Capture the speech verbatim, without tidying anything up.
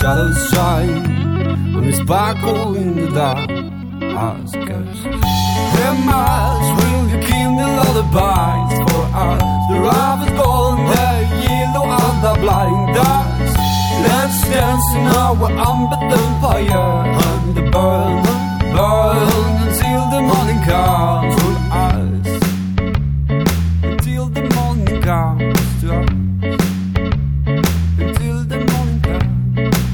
shadows shine when they sparkle in the dark. Ask us, how much will you kindle lullabies for us? The rough is golden, the yellow and the blind dust. Let's dance in our unbeaten fire and burn, burn until the morning comes.